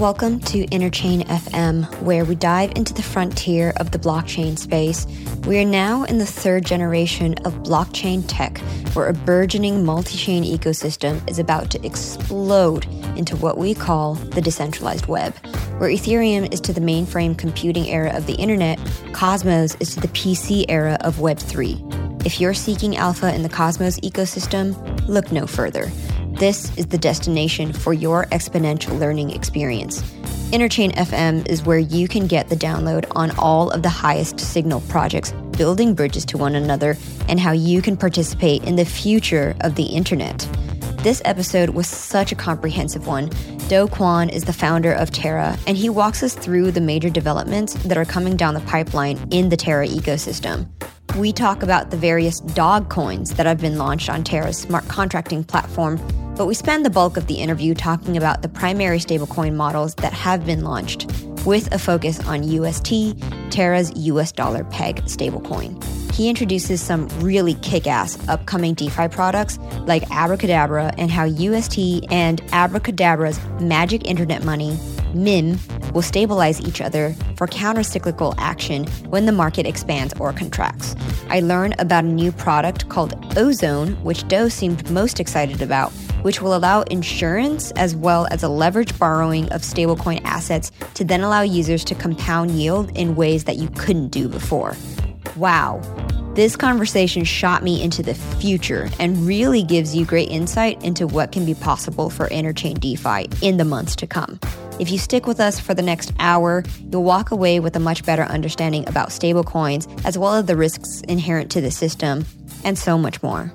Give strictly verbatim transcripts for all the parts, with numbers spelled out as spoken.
Welcome to Interchain F M, where we dive into the frontier of the blockchain space. We are now in the third generation of blockchain tech, where a burgeoning multi-chain ecosystem is about to explode into what we call the decentralized web. Where Ethereum is to the mainframe computing era of the internet, Cosmos is to the P C era of Web three. If you're seeking alpha in the Cosmos ecosystem, look no further. This is the destination for your exponential learning experience. Interchain F M is where you can get the download on all of the highest signal projects building bridges to one another and how you can participate in the future of the internet. This episode was such a comprehensive one. Do Kwon is the founder of Terra, and he walks us through the major developments that are coming down the pipeline in the Terra ecosystem. We talk about the various dog coins that have been launched on Terra's smart contracting platform, but we spend the bulk of the interview talking about the primary stablecoin models that have been launched, with a focus on U S T, Terra's U S dollar peg stablecoin. He introduces some really kick-ass upcoming DeFi products like Abracadabra and how U S T and Abracadabra's magic internet money, M I M, will stabilize each other for counter-cyclical action when the market expands or contracts. I learned about a new product called Ozone, which Do seemed most excited about, which will allow insurance as well as a leveraged borrowing of stablecoin assets to then allow users to compound yield in ways that you couldn't do before. Wow. This conversation shot me into the future and really gives you great insight into what can be possible for Interchain DeFi in the months to come. If you stick with us for the next hour, you'll walk away with a much better understanding about stablecoins, as well as the risks inherent to the system, and so much more.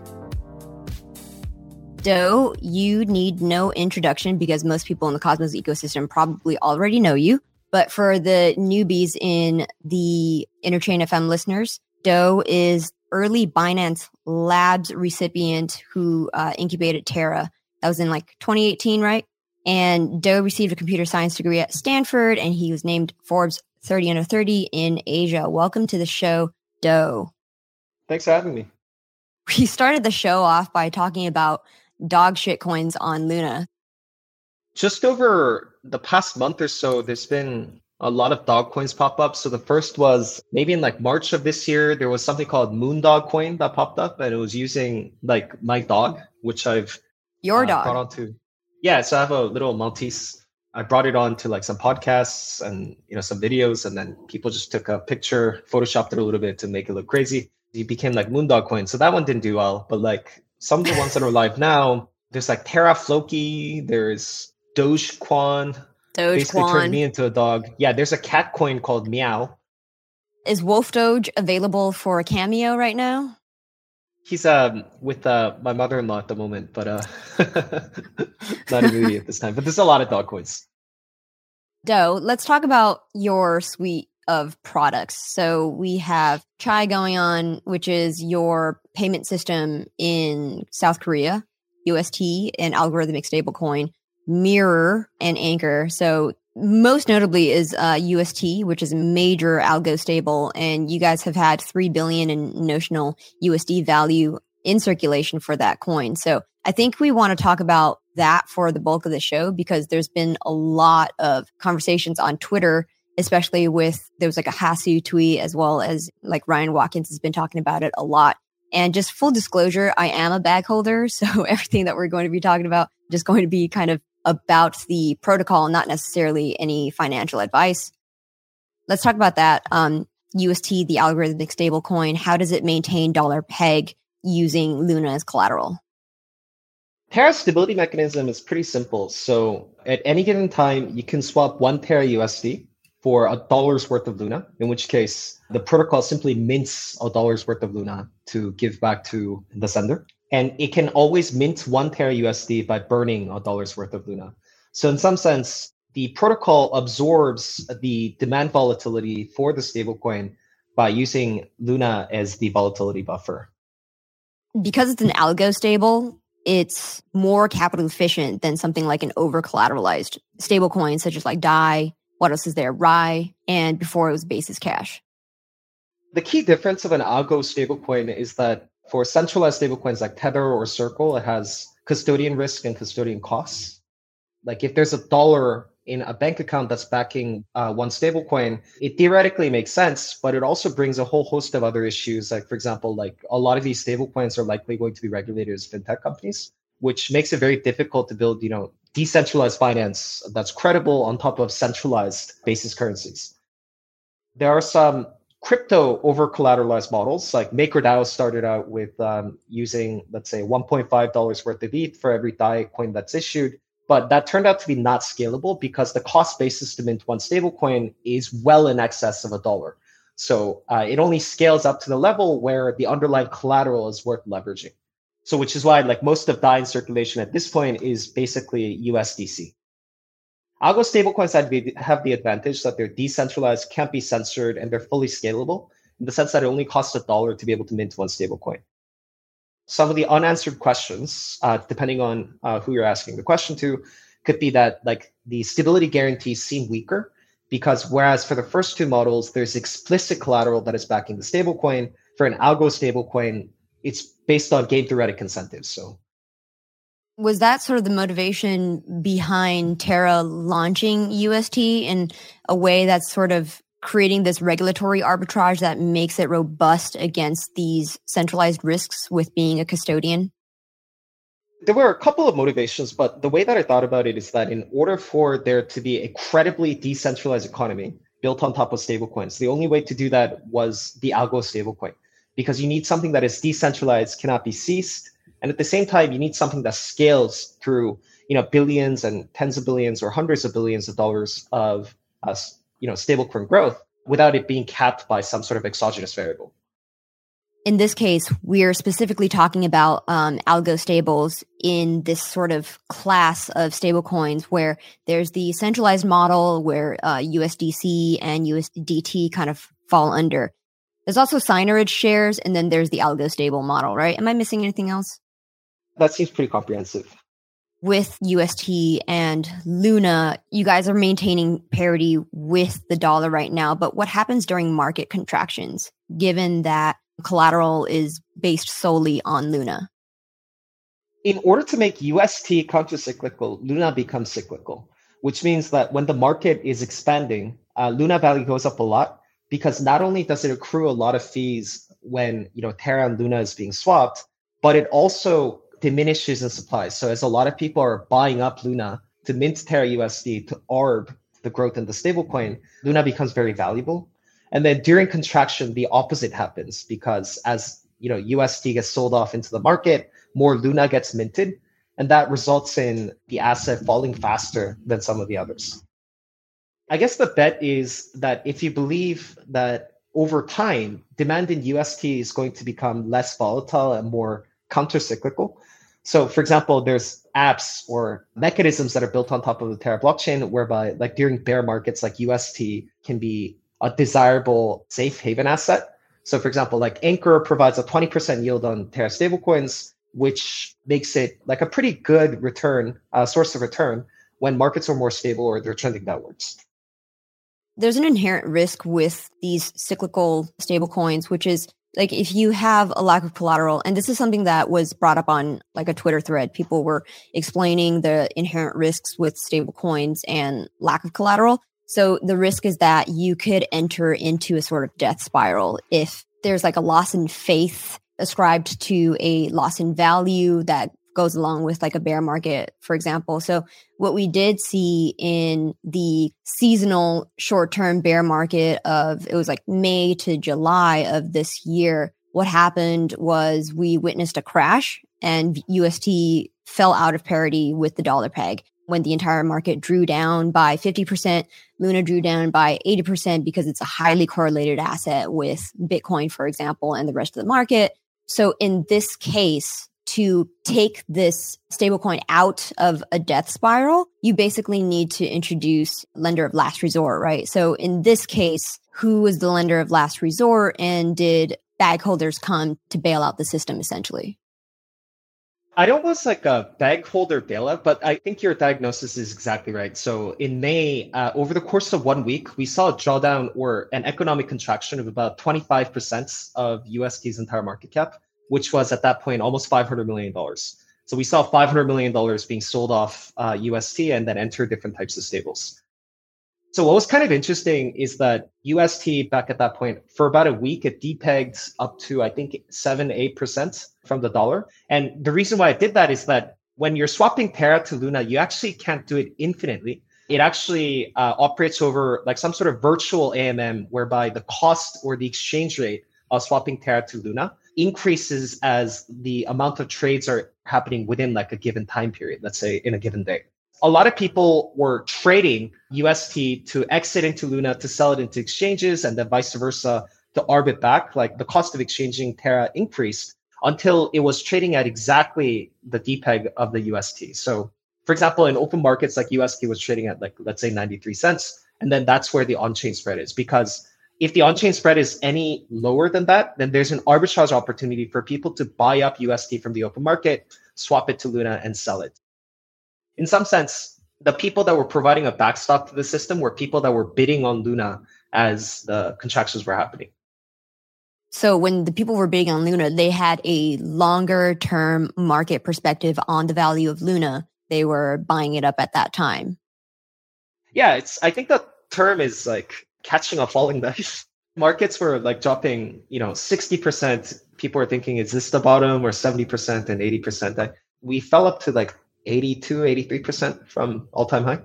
Do, you need no introduction because most people in the Cosmos ecosystem probably already know you. But for the newbies in the Interchain F M listeners, Do is early Binance Labs recipient who uh, incubated Terra. That was in like twenty eighteen, right? And Do received a computer science degree at Stanford, and he was named Forbes thirty under thirty in Asia. Welcome to the show, Do. Thanks for having me. We started the show off by talking about dog shit coins on Luna. Just over the past month or so, there's been a lot of dog coins pop up. So the first was maybe in like March of this year, there was something called Moondog coin that popped up, and it was using like my dog, which I've Your uh, dog. brought onto. Yeah, so I have a little Maltese. I brought it on to like some podcasts and you know some videos, and then people just took a picture, photoshopped it a little bit to make it look crazy. It became like Moondog coin. So that one didn't do well, but like some of the ones that are live now, there's like Terra Floki, there's Dogecoin. Dogecoin. Basically turned me into a dog. Yeah, there's a cat coin called Meow. Is Wolf Doge available for a cameo right now? He's um with uh, my mother-in-law at the moment, but uh, not really at this time. But there's a lot of dog coins. Do, let's talk about your suite of products. So we have Chai going on, which is your payment system in South Korea, U S T, and algorithmic stablecoin. Mirror and Anchor. So most notably is uh, U S T, which is a major algo stable, and you guys have had three billion in notional U S D value in circulation for that coin. So I think we want to talk about that for the bulk of the show because there's been a lot of conversations on Twitter, especially with, there was like a Hasu tweet as well as like Ryan Watkins has been talking about it a lot. And just full disclosure, I am a bag holder. So everything that we're going to be talking about just going to be kind of about the protocol, not necessarily any financial advice. Let's talk about that. Um, U S T, the algorithmic stablecoin, how does it maintain dollar peg using Luna as collateral? Terra's stability mechanism is pretty simple. So at any given time, you can swap one Terra U S D for a dollar's worth of Luna, in which case the protocol simply mints a dollar's worth of Luna to give back to the sender. And it can always mint one Terra U S D by burning a dollar's worth of Luna. So in some sense, the protocol absorbs the demand volatility for the stablecoin by using Luna as the volatility buffer. Because it's an algo stable, it's more capital efficient than something like an over-collateralized stablecoin, such as like D A I. What else is there? R I, and before it was Basis Cash. The key difference of an algo stablecoin is that for centralized stablecoins like Tether or Circle, it has custodian risk and custodian costs. Like if there's a dollar in a bank account that's backing uh, one stablecoin, it theoretically makes sense, but it also brings a whole host of other issues. Like, for example, like a lot of these stablecoins are likely going to be regulated as fintech companies, which makes it very difficult to build, you know, decentralized finance that's credible on top of centralized basis currencies. There are some crypto over collateralized models, like MakerDAO started out with um, using, let's say, one point five dollars worth of E T H for every D A I coin that's issued. But that turned out to be not scalable because the cost basis to mint one stablecoin is well in excess of a dollar. So uh, it only scales up to the level where the underlying collateral is worth leveraging. So which is why like most of D A I in circulation at this point is basically U S D C. Algo stablecoins have the advantage that they're decentralized, can't be censored, and they're fully scalable in the sense that it only costs a dollar to be able to mint one stablecoin. Some of the unanswered questions, uh, depending on uh, who you're asking the question to, could be that like the stability guarantees seem weaker because whereas for the first two models, there's explicit collateral that is backing the stablecoin, for an algo stablecoin, it's based on game theoretic incentives. So. Was that sort of the motivation behind Terra launching U S T in a way that's sort of creating this regulatory arbitrage that makes it robust against these centralized risks with being a custodian? There were a couple of motivations, but the way that I thought about it is that in order for there to be a credibly decentralized economy built on top of stablecoins, the only way to do that was the algo stablecoin, because you need something that is decentralized, cannot be seized. And at the same time, you need something that scales through, you know, billions and tens of billions or hundreds of billions of dollars of, uh, you know, stablecoin growth without it being capped by some sort of exogenous variable. In this case, we're specifically talking about um, algo stables in this sort of class of stablecoins where there's the centralized model where uh, U S D C and U S D T kind of fall under. There's also Signage shares, and then there's the algo stable model, right? Am I missing anything else? That seems pretty comprehensive. With U S T and Luna, you guys are maintaining parity with the dollar right now, but what happens during market contractions, given that collateral is based solely on Luna? In order to make U S T countercyclical, Luna becomes cyclical, which means that when the market is expanding, uh, Luna value goes up a lot because not only does it accrue a lot of fees when, you know, Terra and Luna is being swapped, but it also diminishes in supply. So as a lot of people are buying up Luna to mint Terra U S D to arb the growth in the stablecoin, Luna becomes very valuable. And then during contraction, the opposite happens because as you know, U S D gets sold off into the market, more Luna gets minted, and that results in the asset falling faster than some of the others. I guess the bet is that if you believe that over time, demand in U S T is going to become less volatile and more countercyclical. So for example, there's apps or mechanisms that are built on top of the Terra blockchain whereby like during bear markets, like U S T can be a desirable safe haven asset. So for example, like Anchor provides a twenty percent yield on Terra stablecoins, which makes it like a pretty good return, uh, source of return when markets are more stable or they're trending downwards. There's an inherent risk with these cyclical stablecoins, which is like if you have a lack of collateral, and this is something that was brought up on like a Twitter thread, people were explaining the inherent risks with stablecoins and lack of collateral. So the risk is that you could enter into a sort of death spiral if there's like a loss in faith ascribed to a loss in value that goes along with like a bear market, for example. So what we did see in the seasonal short-term bear market of, it was like May to July of this year, what happened was we witnessed a crash and U S T fell out of parity with the dollar peg when the entire market drew down by fifty percent. Luna drew down by eighty percent because it's a highly correlated asset with Bitcoin, for example, and the rest of the market. So in this case, to take this stablecoin out of a death spiral, you basically need to introduce lender of last resort, right? So in this case, who was the lender of last resort, and did bag holders come to bail out the system essentially? I don't was like a bag holder bailout, but I think your diagnosis is exactly right. So in May, uh, over the course of one week, we saw a drawdown or an economic contraction of about twenty-five percent of U S T's entire market cap, which was at that point almost five hundred million dollars. So we saw five hundred million dollars being sold off uh, U S T and then enter different types of stables. So what was kind of interesting is that U S T back at that point, for about a week, it depegged up to, I think, seven, eight percent from the dollar. And the reason why it did that is that when you're swapping Terra to Luna, you actually can't do it infinitely. It actually uh, operates over like some sort of virtual A M M, whereby the cost or the exchange rate of swapping Terra to Luna increases as the amount of trades are happening within like a given time period, let's say in a given day. A lot of people were trading U S T to exit into Luna to sell it into exchanges and then vice versa to arb it back. Like the cost of exchanging Terra increased until it was trading at exactly the depeg of the U S T. So for example, in open markets, like U S T was trading at like, let's say ninety-three cents. And then that's where the on-chain spread is. Because if the on-chain spread is any lower than that, then there's an arbitrage opportunity for people to buy up U S T from the open market, swap it to Luna and sell it. In some sense, the people that were providing a backstop to the system were people that were bidding on Luna as the contractions were happening. So when the people were bidding on Luna, they had a longer term market perspective on the value of Luna. They were buying it up at that time. Yeah, it's. I think the term is like catching a falling knife. Markets were like dropping, you know, sixty percent. People were thinking, is this the bottom, or seventy percent and eighty percent? We fell up to like eighty-two, eighty-three percent from all-time high.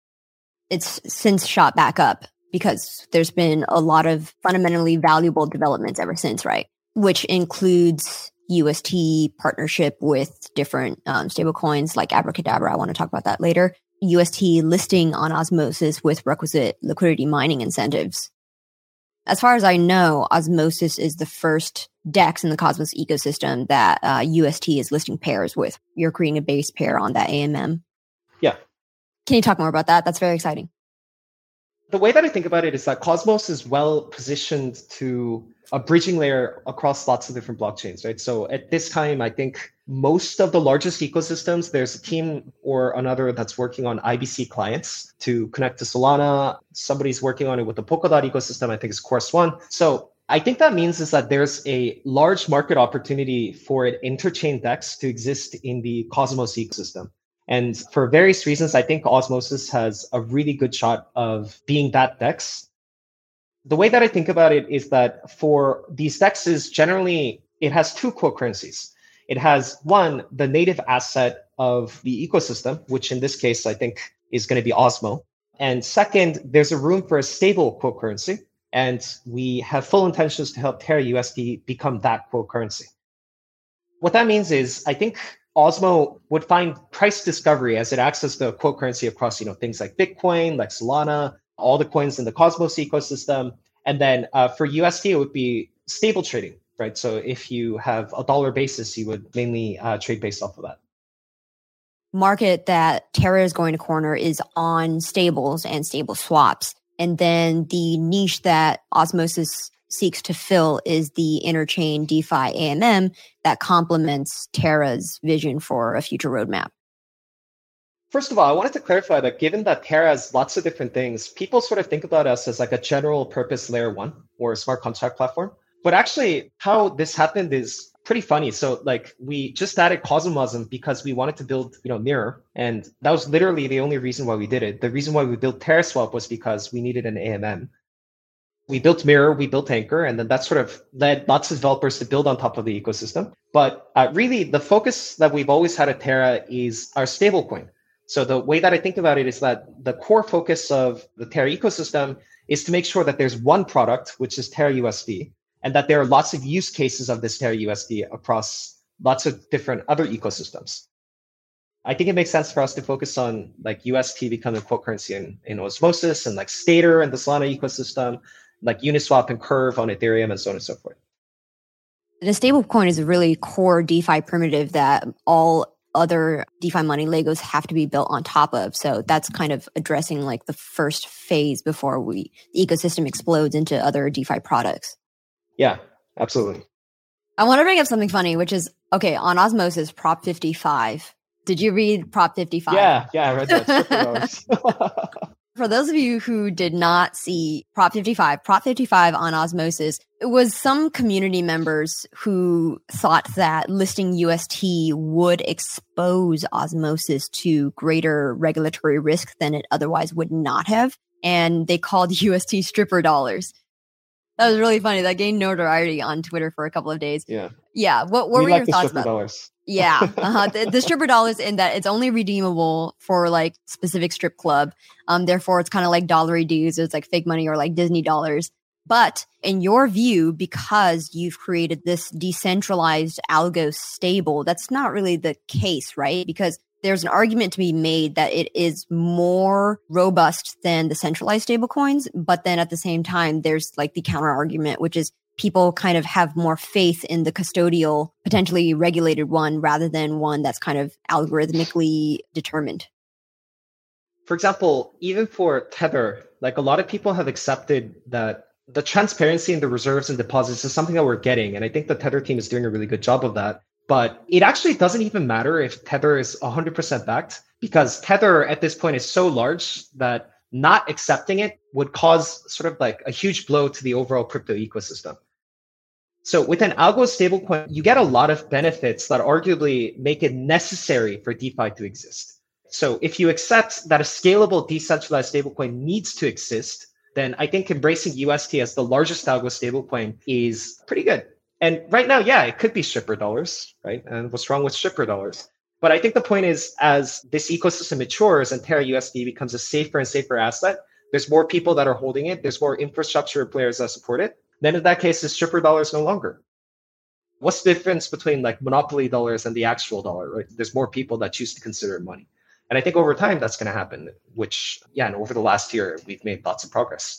It's since shot back up because there's been a lot of fundamentally valuable developments ever since, right? Which includes U S T partnership with different um, stablecoins like Abracadabra. I want to talk about that later. U S T listing on Osmosis with requisite liquidity mining incentives. As far as I know, Osmosis is the first DEX in the Cosmos ecosystem that uh, U S T is listing pairs with. You're creating a base pair on that A M M. Yeah. Can you talk more about that? That's very exciting. The way that I think about it is that Cosmos is well positioned to a bridging layer across lots of different blockchains, right? So at this time, I think most of the largest ecosystems, there's a team or another that's working on I B C clients to connect to Solana. Somebody's working on it with the Polkadot ecosystem. I think it's Course One. So I think that means is that there's a large market opportunity for an interchain DEX to exist in the Cosmos ecosystem. And for various reasons, I think Osmosis has a really good shot of being that DEX. The way that I think about it is that for these DEXs, generally, it has two core currencies. It has one, the native asset of the ecosystem, which in this case, I think is going to be Osmo. And second, there's a room for a stable core currency. And we have full intentions to help Terra U S D become that core currency. What that means is, I think Osmo would find price discovery as it accesses the quote currency across, you know, things like Bitcoin, like Solana, all the coins in the Cosmos ecosystem. And then uh, for U S D, it would be stable trading, right? So if you have a dollar basis, you would mainly uh, trade based off of that. Market that Terra is going to corner is on stables and stable swaps. And then the niche that Osmosis seeks to fill is the interchain DeFi A M M that complements Terra's vision for a future roadmap. First of all, I wanted to clarify that given that Terra has lots of different things, people sort of think about us as like a general purpose layer one or a smart contract platform. But actually, how this happened is pretty funny. So like we just added Cosmosm because we wanted to build, you know, Mirror. And that was literally the only reason why we did it. The reason why we built TerraSwap was because we needed an A M M. We built Mirror, we built Anchor, and then that sort of led lots of developers to build on top of the ecosystem. But uh, really, the focus that we've always had at Terra is our stablecoin. So the way that I think about it is that the core focus of the Terra ecosystem is to make sure that there's one product, which is Terra U S D, and that there are lots of use cases of this Terra U S D across lots of different other ecosystems. I think it makes sense for us to focus on like U S T becoming a quote currency in, in Osmosis and like Stater and the Solana ecosystem, like Uniswap and Curve on Ethereum and so on and so forth. The stablecoin is a really core DeFi primitive that all other DeFi money Legos have to be built on top of. So that's kind of addressing like the first phase before we the ecosystem explodes into other DeFi products. Yeah, absolutely. I want to bring up something funny, which is, okay, on Osmosis, Prop fifty-five. Did you read Prop fifty-five? Yeah, yeah, I read that. For those of you who did not see Prop fifty-five, Prop fifty-five on Osmosis, it was some community members who thought that listing U S T would expose Osmosis to greater regulatory risk than it otherwise would not have. And they called U S T stripper dollars. That was really funny. That gained notoriety on Twitter for a couple of days. Yeah. Yeah. What, what we were like your the thoughts stripper about dollars. Yeah. Uh-huh. The, the stripper dollars in that it's only redeemable for like specific strip club. Um, therefore, it's kind of like dollary dues. It's like fake money or like Disney dollars. But in your view, because you've created this decentralized algo stable, that's not really the case, right? Because there's an argument to be made that it is more robust than the centralized stablecoins. But then at the same time, there's like the counter argument, which is people kind of have more faith in the custodial, potentially regulated one rather than one that's kind of algorithmically determined. For example, even for Tether, like a lot of people have accepted that the transparency in the reserves and deposits is something that we're getting. And I think the Tether team is doing a really good job of that. But it actually doesn't even matter if Tether is one hundred percent backed, because Tether at this point is so large that not accepting it would cause sort of like a huge blow to the overall crypto ecosystem. So with an algo stablecoin, you get a lot of benefits that arguably make it necessary for DeFi to exist. So if you accept that a scalable decentralized stablecoin needs to exist, then I think embracing U S T as the largest algo stablecoin is pretty good. And right now, yeah, it could be stripper dollars, right? And what's wrong with stripper dollars? But I think the point is, as this ecosystem matures and Terra U S D becomes a safer and safer asset, there's more people that are holding it. There's more infrastructure players that support it. Then in that case, the stripper dollar is no longer. What's the difference between like monopoly dollars and the actual dollar, right? There's more people that choose to consider it money. And I think over time, that's going to happen, which, yeah, and over the last year, we've made lots of progress.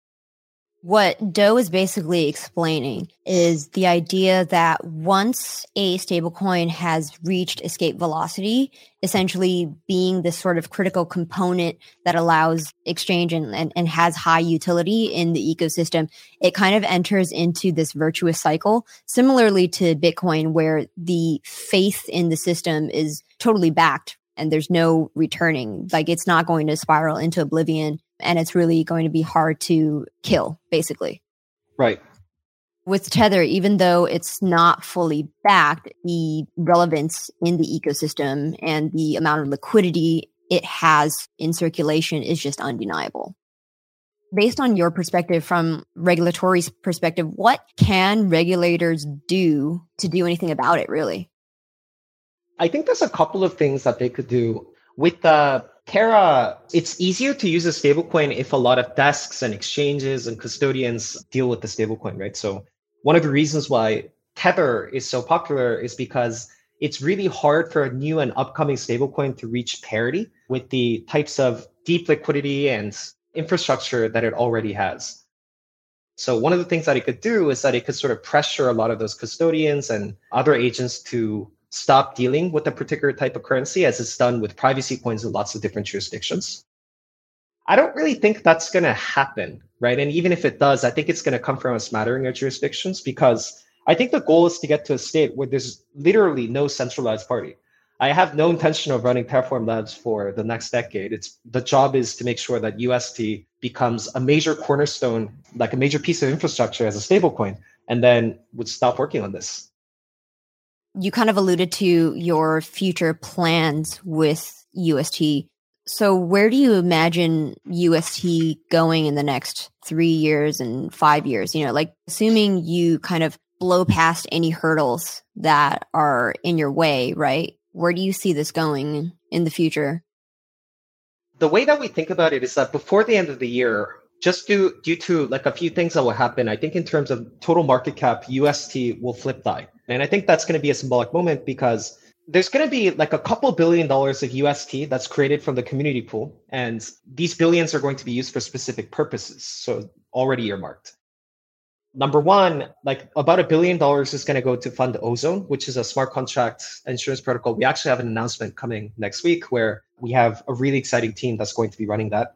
What Doe is basically explaining is the idea that once a stablecoin has reached escape velocity, essentially being this sort of critical component that allows exchange and, and, and has high utility in the ecosystem, it kind of enters into this virtuous cycle, similarly to Bitcoin, where the faith in the system is totally backed and there's no returning. Like it's not going to spiral into oblivion. And it's really going to be hard to kill, basically. Right. With Tether, even though it's not fully backed, the relevance in the ecosystem and the amount of liquidity it has in circulation is just undeniable. Based on your perspective, from regulatory perspective, what can regulators do to do anything about it, really? I think there's a couple of things that they could do. With the Terra, it's easier to use a stablecoin if a lot of desks and exchanges and custodians deal with the stablecoin, right? So one of the reasons why Tether is so popular is because it's really hard for a new and upcoming stablecoin to reach parity with the types of deep liquidity and infrastructure that it already has. So one of the things that it could do is that it could sort of pressure a lot of those custodians and other agents to stop dealing with a particular type of currency, as it's done with privacy coins in lots of different jurisdictions. I don't really think that's going to happen, right? And even if it does, I think it's going to come from a smattering of jurisdictions, because I think the goal is to get to a state where there's literally no centralized party. I have no intention of running Terraform Labs for the next decade. It's the job is to make sure that U S T becomes a major cornerstone, like a major piece of infrastructure as a stablecoin, and then would stop working on this. You kind of alluded to your future plans with U S T. So where do you imagine U S T going in the next three years and five years? You know, like assuming you kind of blow past any hurdles that are in your way, right? Where do you see this going in the future? The way that we think about it is that before the end of the year, just due, due to like a few things that will happen, I think in terms of total market cap, U S T will flip die. And I think that's going to be a symbolic moment, because there's going to be like a couple billion dollars of U S T that's created from the community pool. And these billions are going to be used for specific purposes. So already earmarked. Number one, like about a billion dollars is going to go to fund Ozone, which is a smart contract insurance protocol. We actually have an announcement coming next week where we have a really exciting team that's going to be running that.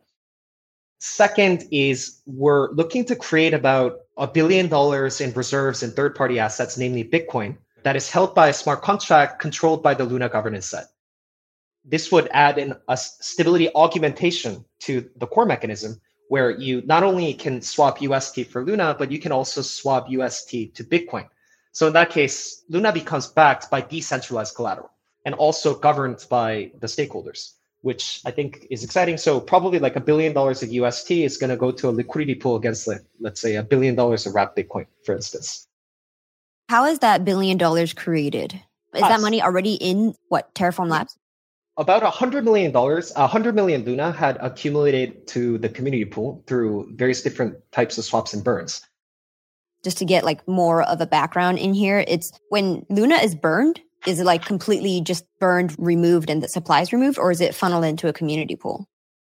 Second is we're looking to create about a billion dollars in reserves in third-party assets, namely Bitcoin, that is held by a smart contract controlled by the Luna governance set. this would add in a stability augmentation to the core mechanism, where you not only can swap U S T for Luna, but you can also swap U S T to Bitcoin. So in that case, Luna becomes backed by decentralized collateral and also governed by the stakeholders, which I think is exciting. So probably like a billion dollars of U S T is going to go to a liquidity pool against, like, let's say, a billion dollars of wrapped Bitcoin, for instance. How is that billion dollars created? Is Us. that money already in what, Terraform Labs? About one hundred million dollars, one hundred million Luna had accumulated to the community pool through various different types of swaps and burns. Just to get like more of a background in here, it's when Luna is burned, is it like completely just burned, removed, and the supply is removed, or is it funneled into a community pool?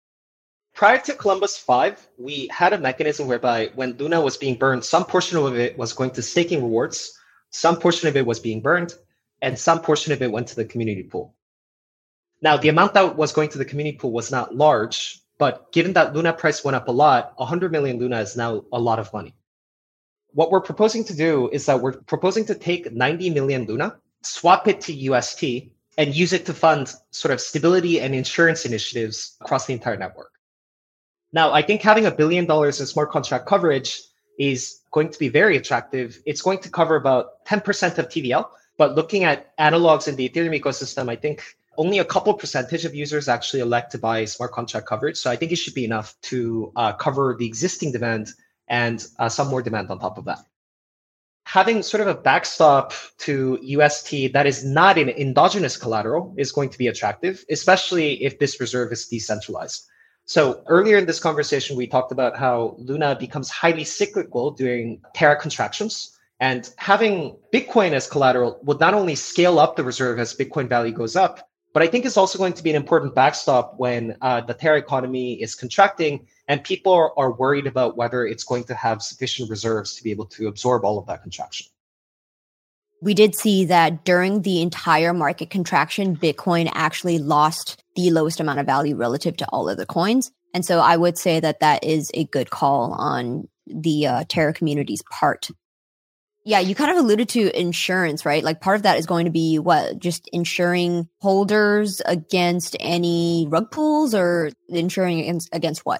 Prior to Columbus five, we had a mechanism whereby when Luna was being burned, some portion of it was going to staking rewards, some portion of it was being burned, and some portion of it went to the community pool. Now, the amount that was going to the community pool was not large, but given that Luna price went up a lot, one hundred million Luna is now a lot of money. What we're proposing to do is that we're proposing to take ninety million Luna, swap it to U S T, and use it to fund sort of stability and insurance initiatives across the entire network. Now, I think having a billion dollars in smart contract coverage is going to be very attractive. It's going to cover about ten percent of T V L, but looking at analogs in the Ethereum ecosystem, I think only a couple percentage of users actually elect to buy smart contract coverage. So I think it should be enough to uh, cover the existing demand and uh, some more demand on top of that. Having sort of a backstop to U S T that is not an endogenous collateral is going to be attractive, especially if this reserve is decentralized. So earlier in this conversation, we talked about how Luna becomes highly cyclical during Terra contractions. And having Bitcoin as collateral would not only scale up the reserve as Bitcoin value goes up, but I think it's also going to be an important backstop when uh, the Terra economy is contracting and people are, are worried about whether it's going to have sufficient reserves to be able to absorb all of that contraction. We did see that during the entire market contraction, Bitcoin actually lost the lowest amount of value relative to all other coins. And so I would say that that is a good call on the uh, Terra community's part. Yeah, you kind of alluded to insurance, right? Like part of that is going to be what, just insuring holders against any rug pulls, or insuring against, against what?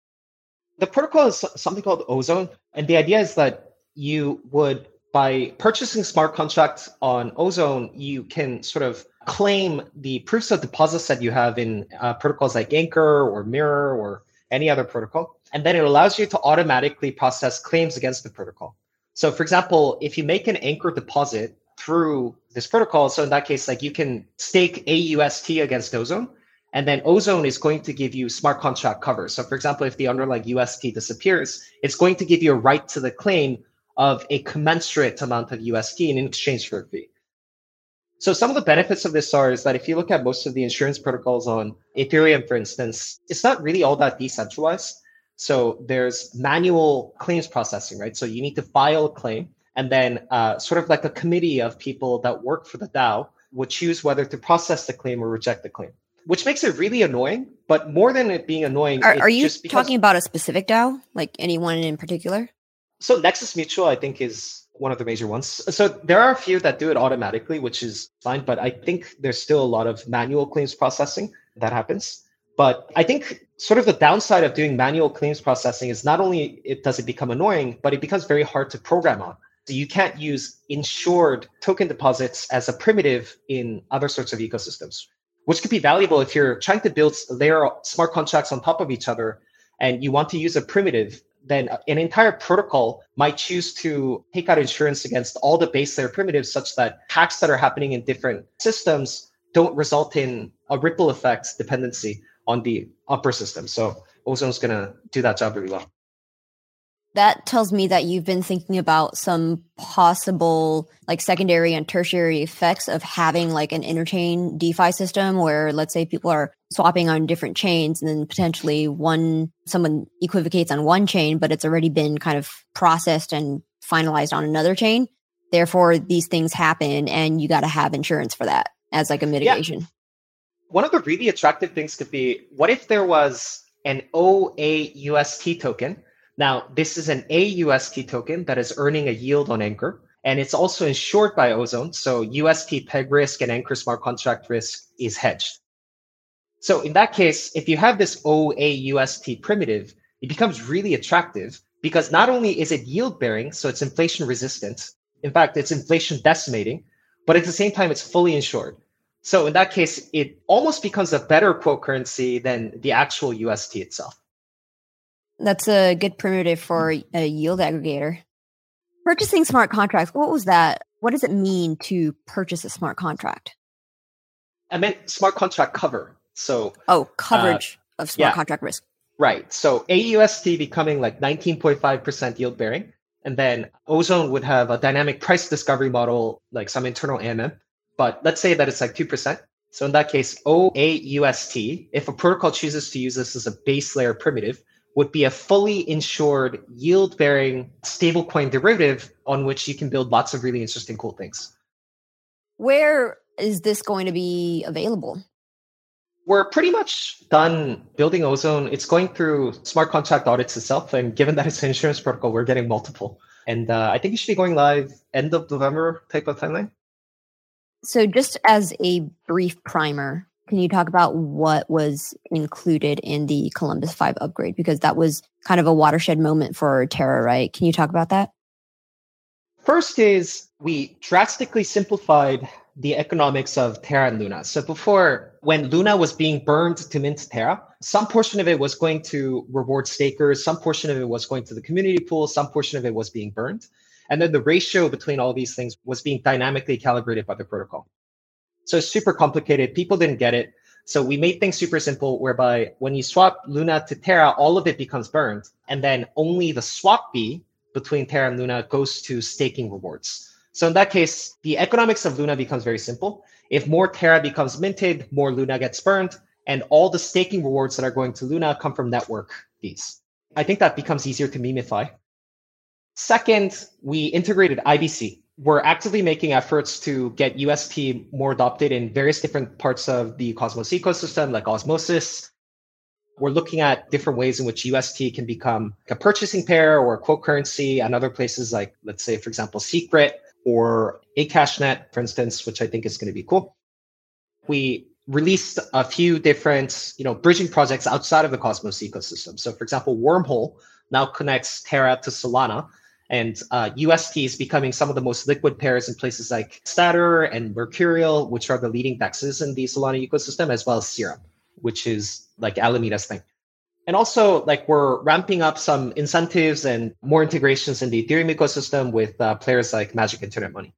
The protocol is something called Ozone. And the idea is that you would, by purchasing smart contracts on Ozone, you can sort of claim the proofs of deposits that you have in uh, protocols like Anchor or Mirror or any other protocol. And then it allows you to automatically process claims against the protocol. So for example, if you make an Anchor deposit through this protocol, so in that case, like you can stake A U S T against Ozone, and then Ozone is going to give you smart contract cover. So for example, if the underlying U S T disappears, it's going to give you a right to the claim of a commensurate amount of U S T in exchange for a fee. So some of the benefits of this are is that if you look at most of the insurance protocols on Ethereum, for instance, it's not really all that decentralized. So there's manual claims processing, right? So you need to file a claim, and then uh, sort of like a committee of people that work for the DAO would choose whether to process the claim or reject the claim, which makes it really annoying. But more than it being annoying, Are, are you just because... talking about a specific DAO, like anyone in particular? So Nexus Mutual, I think, is one of the major ones. So there are a few that do it automatically, which is fine. But I think there's still a lot of manual claims processing that happens. But I think sort of the downside of doing manual claims processing is not only it does it become annoying, but it becomes very hard to program on. So you can't use insured token deposits as a primitive in other sorts of ecosystems, which could be valuable if you're trying to build layer smart contracts on top of each other and you want to use a primitive. Then an entire protocol might choose to take out insurance against all the base layer primitives such that hacks that are happening in different systems don't result in a ripple effect dependency on the upper system. So Ozone's going to do that job really well. That tells me that you've been thinking about some possible like secondary and tertiary effects of having like an interchain DeFi system where, let's say, people are swapping on different chains and then potentially one someone equivocates on one chain, but it's already been kind of processed and finalized on another chain. Therefore, these things happen and you got to have insurance for that as like a mitigation. Yeah. One of the really attractive things could be, what if there was an O A U S T token? Now, this is an A U S T token that is earning a yield on Anchor, and it's also insured by Ozone. So U S T peg risk and Anchor smart contract risk is hedged. So in that case, if you have this O A U S T primitive, it becomes really attractive because not only is it yield bearing, so it's inflation resistant. In fact, it's inflation decimating, but at the same time, it's fully insured. So in that case, it almost becomes a better quote currency than the actual U S T itself. That's a good primitive for a yield aggregator. Purchasing smart contracts, what was that? What does it mean to purchase a smart contract? I meant smart contract cover. So oh, coverage uh, of smart yeah, contract risk. Right. So A U S T becoming like nineteen point five percent yield bearing. And then Ozone would have a dynamic price discovery model, like some internal A M M. But let's say that it's like two percent. So in that case, O A U S T, if a protocol chooses to use this as a base layer primitive, would be a fully insured yield-bearing stablecoin derivative on which you can build lots of really interesting, cool things. Where is this going to be available? We're pretty much done building Ozone. It's going through smart contract audits itself. And given that it's an insurance protocol, we're getting multiple. And uh, I think it should be going live end of November type of timeline. So just as a brief primer, can you talk about what was included in the Columbus five upgrade? Because that was kind of a watershed moment for Terra, right? Can you talk about that? First is we drastically simplified the economics of Terra and Luna. So before, when Luna was being burned to mint Terra, some portion of it was going to reward stakers, some portion of it was going to the community pool, some portion of it was being burned. And then the ratio between all these things was being dynamically calibrated by the protocol. So it's super complicated. People didn't get it. So we made things super simple, whereby when you swap Luna to Terra, all of it becomes burned. And then only the swap fee between Terra and Luna goes to staking rewards. So in that case, the economics of Luna becomes very simple. If more Terra becomes minted, more Luna gets burned, and all the staking rewards that are going to Luna come from network fees. I think that becomes easier to memify. Second, we integrated I B C. We're actively making efforts to get U S T more adopted in various different parts of the Cosmos ecosystem, like Osmosis. We're looking at different ways in which U S T can become a purchasing pair or a quote currency, and other places like, let's say, for example, Secret or ACashNet, for instance, which I think is going to be cool. We released a few different, you know, bridging projects outside of the Cosmos ecosystem. So, for example, Wormhole now connects Terra to Solana. And uh, U S T is becoming some of the most liquid pairs in places like Stater and Mercurial, which are the leading dexes in the Solana ecosystem, as well as Serum, which is like Alameda's thing. And also, like, we're ramping up some incentives and more integrations in the Ethereum ecosystem with uh, players like Magic Internet Money.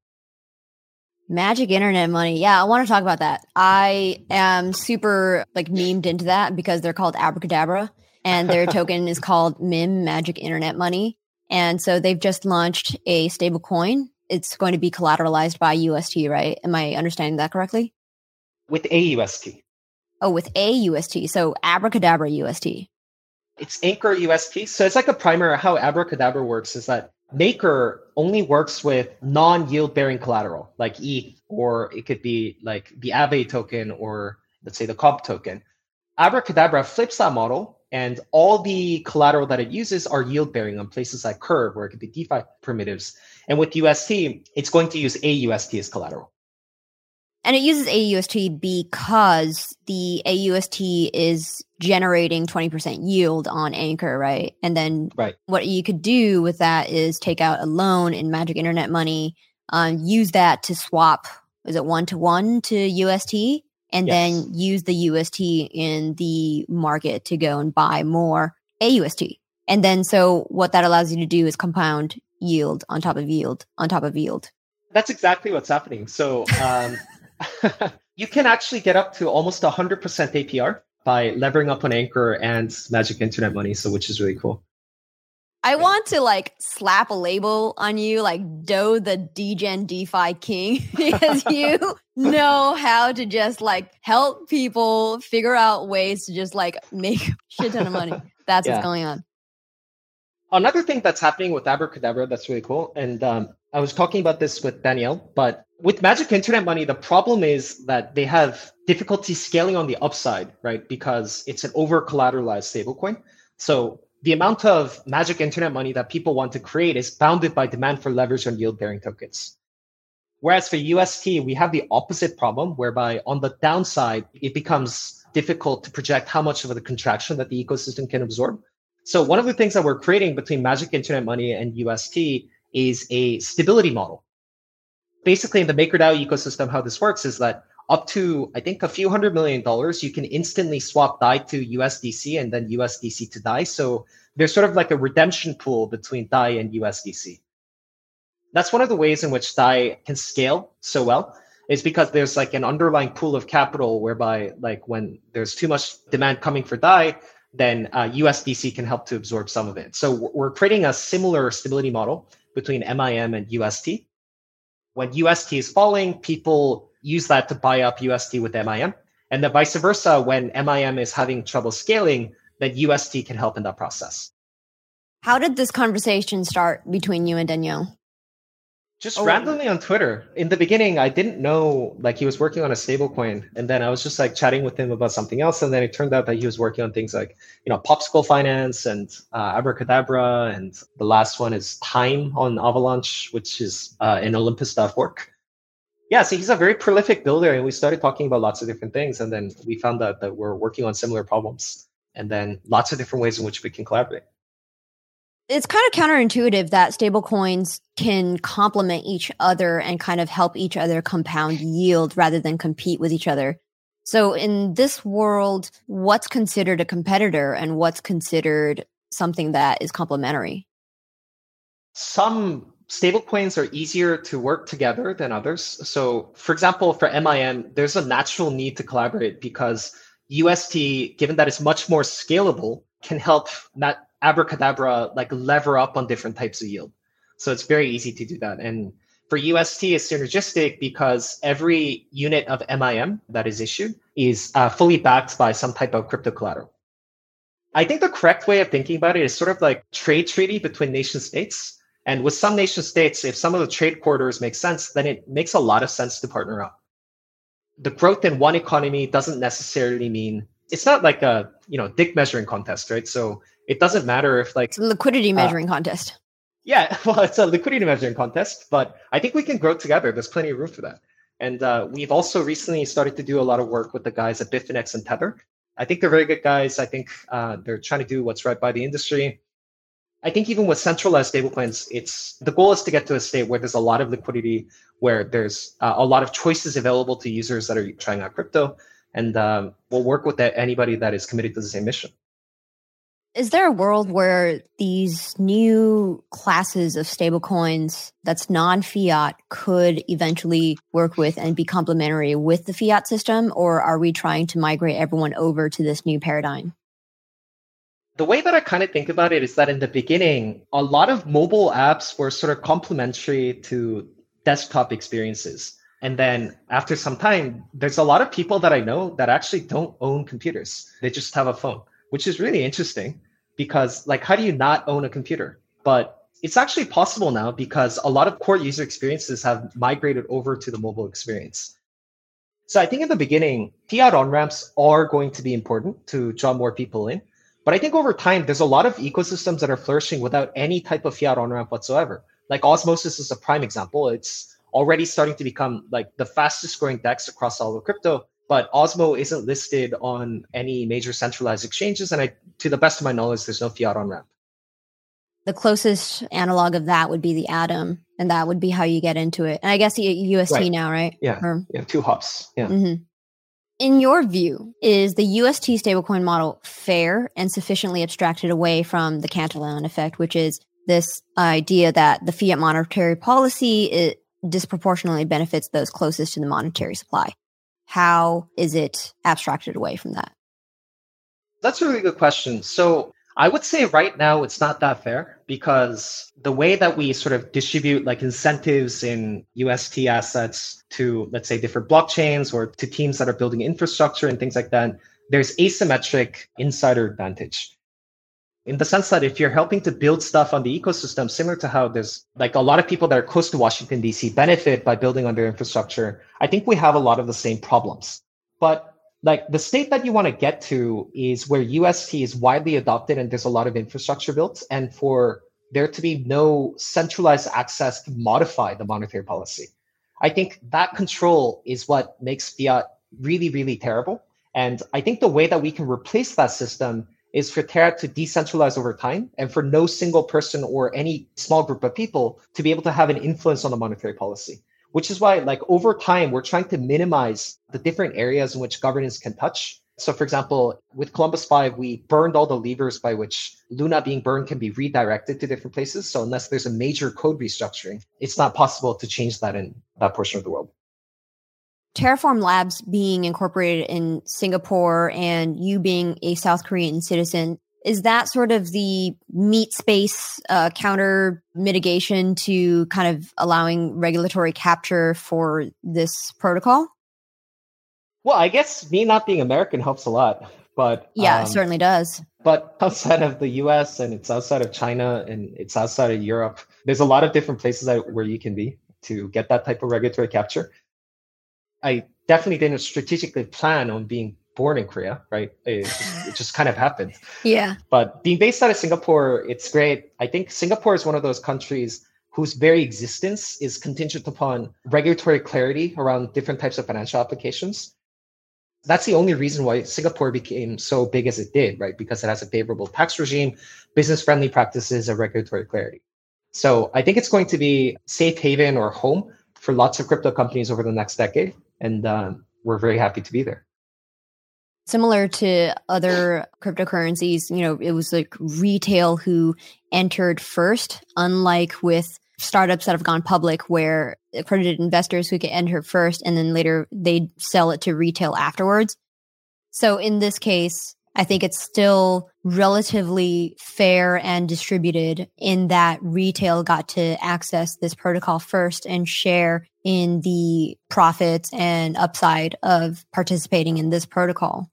Magic Internet Money. Yeah, I want to talk about that. I am super like memed into that because they're called Abracadabra and their token is called M I M, Magic Internet Money. And so they've just launched a stable coin. It's going to be collateralized by U S T, right? Am I understanding that correctly? With A U S T. Oh, with A U S T. So Abracadabra U S T. It's Anchor U S T. So it's like a primer. How Abracadabra works is that Maker only works with non-yield bearing collateral, like E T H, or it could be like the Aave token, or let's say the Comp token. Abracadabra flips that model, and all the collateral that it uses are yield bearing on places like Curve, where it could be DeFi primitives. And with U S T, it's going to use A U S T as collateral. And it uses A U S T because the A U S T is generating twenty percent yield on Anchor, right? And then right. What you could do with that is take out a loan in Magic Internet Money, um, use that to swap, is it one-to-one to U S T? And yes. Then use the U S T in the market to go and buy more A U S T. And then so what that allows you to do is compound yield on top of yield on top of yield. That's exactly what's happening. So um, you can actually get up to almost one hundred percent A P R by levering up on Anchor and Magic Internet Money, so which is really cool. I want to like slap a label on you, like Doe the Degen DeFi King, because you know how to just like help people figure out ways to just like make a shit ton of money. That's yeah. what's going on. Another thing that's happening with Abracadabra that's really cool, and um, I was talking about this with Danielle, but with Magic Internet Money, the problem is that they have difficulty scaling on the upside, right? Because it's an over-collateralized stablecoin. So the amount of Magic Internet Money that people want to create is bounded by demand for leverage on yield-bearing tokens. Whereas for U S T, we have the opposite problem, whereby on the downside, it becomes difficult to project how much of the contraction that the ecosystem can absorb. So one of the things that we're creating between Magic Internet Money and U S T is a stability model. Basically, in the MakerDAO ecosystem, how this works is that up to, I think, a few hundred million dollars, you can instantly swap D A I to U S D C and then U S D C to D A I. So there's sort of like a redemption pool between D A I and U S D C. That's one of the ways in which D A I can scale so well, is because there's like an underlying pool of capital whereby like when there's too much demand coming for D A I, then uh, U S D C can help to absorb some of it. So we're creating a similar stability model between M I M and U S T. When U S T is falling, people use that to buy up U S T with M I M. And then vice versa, when M I M is having trouble scaling, then U S T can help in that process. How did this conversation start between you and Daniel? Just oh. randomly on Twitter. In the beginning, I didn't know like he was working on a stablecoin. And then I was just like chatting with him about something else. And then it turned out that he was working on things like, you know, Popsicle Finance and uh, Abracadabra. And the last one is Time on Avalanche, which is uh, an Olympus dot org. Yeah, so he's a very prolific builder. And we started talking about lots of different things. And then we found out that we're working on similar problems. And then lots of different ways in which we can collaborate. It's kind of counterintuitive that stablecoins can complement each other and kind of help each other compound yield rather than compete with each other. So in this world, what's considered a competitor and what's considered something that is complementary? Some stablecoins are easier to work together than others. So for example, for M I M, there's a natural need to collaborate because U S T, given that it's much more scalable, can help not Abracadabra like lever up on different types of yield. So it's very easy to do that. And for U S T, it's synergistic because every unit of M I M that is issued is uh, fully backed by some type of crypto collateral. I think the correct way of thinking about it is sort of like trade treaty between nation states. And with some nation states, if some of the trade corridors make sense, then it makes a lot of sense to partner up. The growth in one economy doesn't necessarily mean, it's not like a, you know, dick measuring contest, right? So it doesn't matter if like... It's a liquidity measuring uh, contest. Yeah, well, it's a liquidity measuring contest, but I think we can grow together. There's plenty of room for that. And uh, we've also recently started to do a lot of work with the guys at Bitfinex and Tether. I think they're very good guys. I think uh, they're trying to do what's right by the industry. I think even with centralized stablecoins, it's the goal is to get to a state where there's a lot of liquidity, where there's uh, a lot of choices available to users that are trying out crypto. And um, we'll work with that, anybody that is committed to the same mission. Is there a world where these new classes of stablecoins that's non-fiat could eventually work with and be complementary with the fiat system? Or are we trying to migrate everyone over to this new paradigm? The way that I kind of think about it is that in the beginning, a lot of mobile apps were sort of complementary to desktop experiences. And then after some time, there's a lot of people that I know that actually don't own computers. They just have a phone, which is really interesting because like, how do you not own a computer? But it's actually possible now because a lot of core user experiences have migrated over to the mobile experience. So I think in the beginning, fiat on-ramps are going to be important to draw more people in. But I think over time, there's a lot of ecosystems that are flourishing without any type of fiat on-ramp whatsoever. Like Osmosis is a prime example. It's already starting to become like the fastest growing DEX across all of crypto. But Osmo isn't listed on any major centralized exchanges. And I, to the best of my knowledge, there's no fiat on-ramp. The closest analog of that would be the Atom. And that would be how you get into it. And I guess U S T right. now, right? Yeah, or, yeah, two hops. Yeah. Mm-hmm. In your view, is the U S T stablecoin model fair and sufficiently abstracted away from the Cantillon effect, which is this idea that the fiat monetary policy it disproportionately benefits those closest to the monetary supply? How is it abstracted away from that? That's a really good question. So I would say right now it's not that fair because the way that we sort of distribute like incentives in U S T assets to, let's say, different blockchains or to teams that are building infrastructure and things like that, there's asymmetric insider advantage. In the sense that if you're helping to build stuff on the ecosystem, similar to how there's like a lot of people that are close to Washington, D C benefit by building on their infrastructure, I think we have a lot of the same problems. But like the state that you want to get to is where U S T is widely adopted and there's a lot of infrastructure built, and for there to be no centralized access to modify the monetary policy. I think that control is what makes fiat really, really terrible. And I think the way that we can replace that system is for Terra to decentralize over time and for no single person or any small group of people to be able to have an influence on the monetary policy. Which is why, like, over time, we're trying to minimize the different areas in which governance can touch. So, for example, with Columbus five, we burned all the levers by which Luna being burned can be redirected to different places. So unless there's a major code restructuring, it's not possible to change that in that portion of the world. Terraform Labs being incorporated in Singapore and you being a South Korean citizen, is that sort of the meat space uh, counter mitigation to kind of allowing regulatory capture for this protocol? Well, I guess me not being American helps a lot, but yeah, um, it certainly does. But outside of the U S and it's outside of China and it's outside of Europe, there's a lot of different places that, where you can be to get that type of regulatory capture. I definitely didn't strategically plan on being born in Korea, right? It just, it just kind of happened. Yeah. But being based out of Singapore, it's great. I think Singapore is one of those countries whose very existence is contingent upon regulatory clarity around different types of financial applications. That's the only reason why Singapore became so big as it did, right? Because it has a favorable tax regime, business-friendly practices, and regulatory clarity. So I think it's going to be safe haven or home for lots of crypto companies over the next decade. And um, we're very happy to be there. Similar to other cryptocurrencies, you know, it was like retail who entered first, unlike with startups that have gone public where accredited investors who can enter first and then later they sell it to retail afterwards. So in this case, I think it's still relatively fair and distributed in that retail got to access this protocol first and share in the profits and upside of participating in this protocol.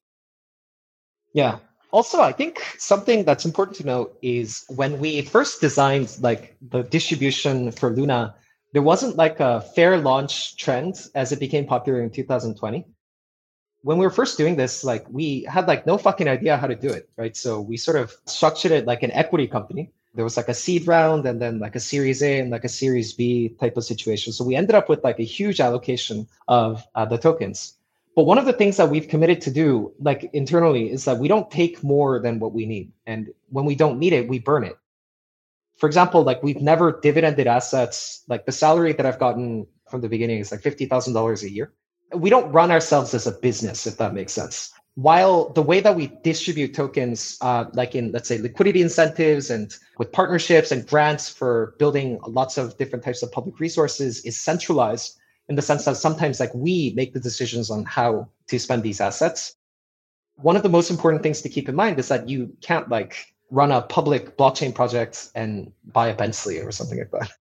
Yeah. Also, I think something that's important to note is when we first designed like the distribution for Luna, there wasn't like a fair launch trend as it became popular in two thousand twenty. When we were first doing this, like we had like no fucking idea how to do it, right? So we sort of structured it like an equity company. There was like a seed round and then like a series A and like a series B type of situation. So we ended up with like a huge allocation of uh, the tokens. But one of the things that we've committed to do, like internally, is that we don't take more than what we need. And when we don't need it, we burn it. For example, like we've never dividended assets. Like the salary that I've gotten from the beginning is like fifty thousand dollars a year. We don't run ourselves as a business, if that makes sense. While the way that we distribute tokens, uh, like in, let's say, liquidity incentives and with partnerships and grants for building lots of different types of public resources is centralized, in the sense that sometimes like we make the decisions on how to spend these assets. One of the most important things to keep in mind is that you can't like run a public blockchain project and buy a Bentley or something like that.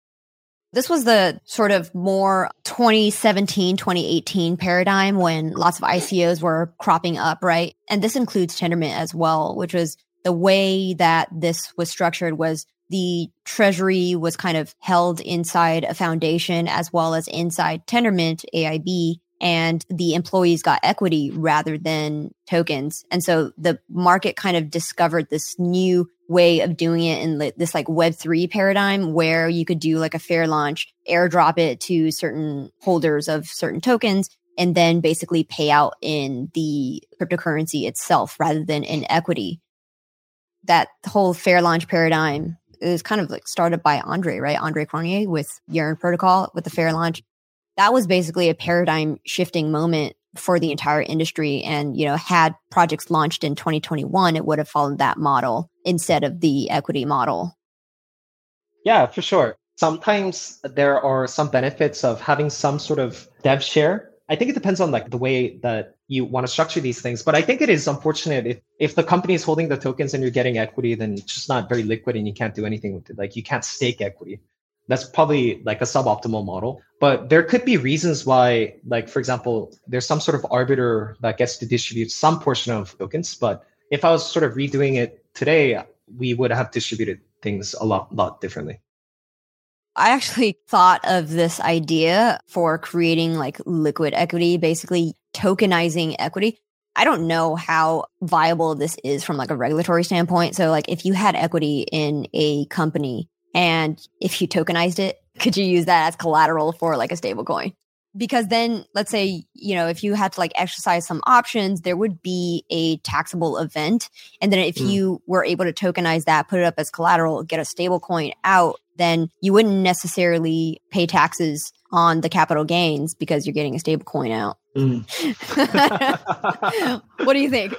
This was the sort of more twenty seventeen, twenty eighteen paradigm when lots of I C Os were cropping up, right? And this includes Tendermint as well, which was the way that this was structured was the treasury was kind of held inside a foundation as well as inside Tendermint, A I B, and the employees got equity rather than tokens. And so the market kind of discovered this new way of doing it in this like Web three paradigm where you could do like a fair launch, airdrop it to certain holders of certain tokens, and then basically pay out in the cryptocurrency itself rather than in equity. That whole fair launch paradigm is kind of like started by Andre, right? Andre Cronje with Yearn Protocol with the fair launch. That was basically a paradigm shifting moment for the entire industry. And, you know, had projects launched in twenty twenty-one, it would have followed that model instead of the equity model. Yeah, for sure. Sometimes there are some benefits of having some sort of dev share. I think it depends on like the way that you want to structure these things. But I think it is unfortunate if, if the company is holding the tokens and you're getting equity, then it's just not very liquid and you can't do anything with it. Like you can't stake equity. That's probably like a suboptimal model. But there could be reasons why, like, for example, there's some sort of arbiter that gets to distribute some portion of tokens. But if I was sort of redoing it today, we would have distributed things a lot, lot differently. I actually thought of this idea for creating like liquid equity, basically tokenizing equity. I don't know how viable this is from like a regulatory standpoint. So like if you had equity in a company and if you tokenized it, Could you use that as collateral for like a stablecoin? Because then let's say, you know, if you had to like exercise some options, there would be a taxable event. And then if mm. you were able to tokenize that, put it up as collateral, get a stablecoin out, then you wouldn't necessarily pay taxes on the capital gains because you're getting a stablecoin out. Mm. What do you think?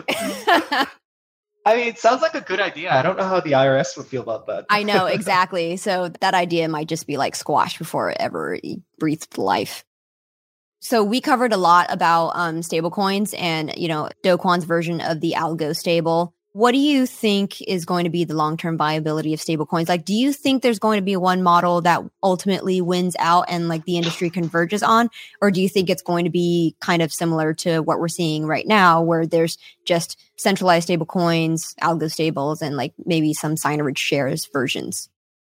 I mean, it sounds like a good idea. I don't know how the I R S would feel about that. I know, exactly. So that idea might just be like squashed before it ever breathed life. So we covered a lot about um, stablecoins and, you know, Do Kwon's version of the algo stable. What do you think is going to be the long-term viability of stablecoins? Like, do you think there's going to be one model that ultimately wins out and like the industry converges on? Or do you think it's going to be kind of similar to what we're seeing right now, where there's just centralized stablecoins, algo stables, and like maybe some Signage shares versions?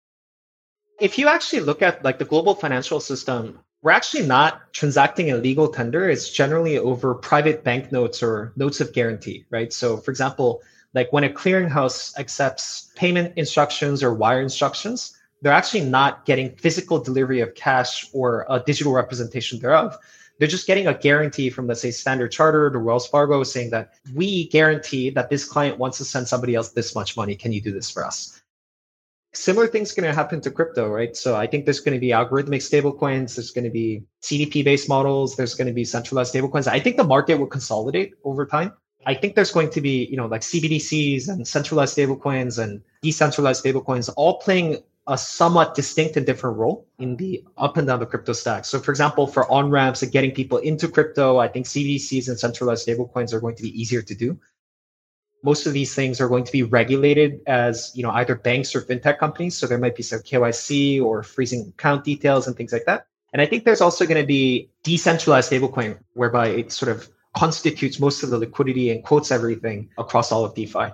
If you actually look at like the global financial system, we're actually not transacting in legal tender. It's generally over private banknotes or notes of guarantee, right? So for example, like when a clearinghouse accepts payment instructions or wire instructions, they're actually not getting physical delivery of cash or a digital representation thereof. They're just getting a guarantee from, let's say, Standard Chartered or Wells Fargo saying that we guarantee that this client wants to send somebody else this much money. Can you do this for us? Similar things going to happen to crypto, right? So I think there's going to be algorithmic stablecoins. There's going to be C D P-based models. There's going to be centralized stablecoins. I think the market will consolidate over time. I think there's going to be, you know, like C B D Cs and centralized stablecoins and decentralized stablecoins all playing a somewhat distinct and different role in the up and down the crypto stack. So for example, for on-ramps and getting people into crypto, I think C B D Cs and centralized stablecoins are going to be easier to do. Most of these things are going to be regulated as, you know, either banks or fintech companies. So there might be some K Y C or freezing account details and things like that. And I think there's also going to be decentralized stablecoin, whereby it sort of constitutes most of the liquidity and quotes everything across all of DeFi.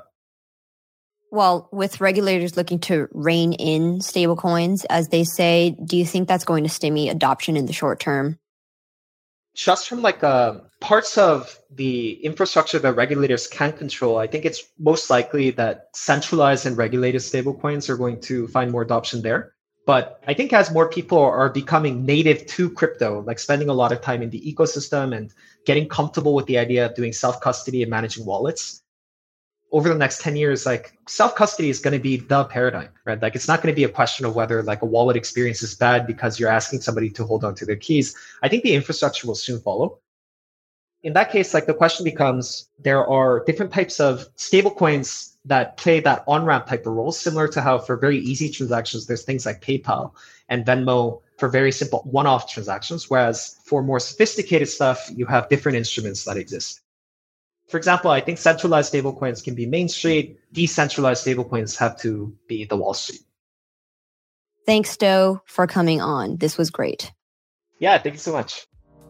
Well, with regulators looking to rein in stablecoins, as they say, do you think that's going to stymie adoption in the short term? Just from like uh, parts of the infrastructure that regulators can control, I think it's most likely that centralized and regulated stablecoins are going to find more adoption there. But I think as more people are becoming native to crypto, like spending a lot of time in the ecosystem and getting comfortable with the idea of doing self-custody and managing wallets, over the next ten years, like self-custody is going to be the paradigm, right? Like it's not going to be a question of whether like a wallet experience is bad because you're asking somebody to hold on to their keys. I think the infrastructure will soon follow. In that case, like the question becomes, there are different types of stablecoins that play that on-ramp type of role, similar to how for very easy transactions, there's things like PayPal and Venmo for very simple one-off transactions. Whereas for more sophisticated stuff, you have different instruments that exist. For example, I think centralized stablecoins can be Main Street. Decentralized stablecoins have to be the Wall Street. Thanks, Do, for coming on. This was great. Yeah, thank you so much.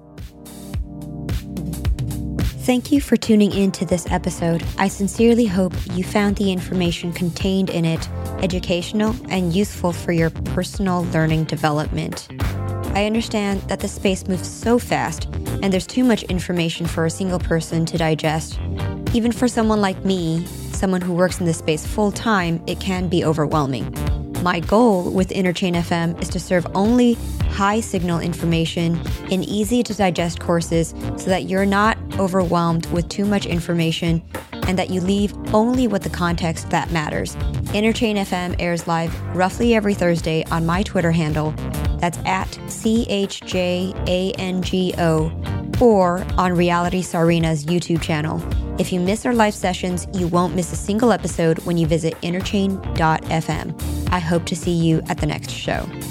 Thank you for tuning in to this episode. I sincerely hope you found the information contained in it educational and useful for your personal learning development. I understand that the space moves so fast and there's too much information for a single person to digest. Even for someone like me, someone who works in this space full time, it can be overwhelming. My goal with Interchain F M is to serve only high signal information in easy to digest courses so that you're not overwhelmed with too much information and that you leave only with the context that matters. Interchain F M airs live roughly every Thursday on my Twitter handle. That's at C H J A N G O, or on Reality Sarina's YouTube channel. If you miss our live sessions, you won't miss a single episode when you visit interchain dot f m. I hope to see you at the next show.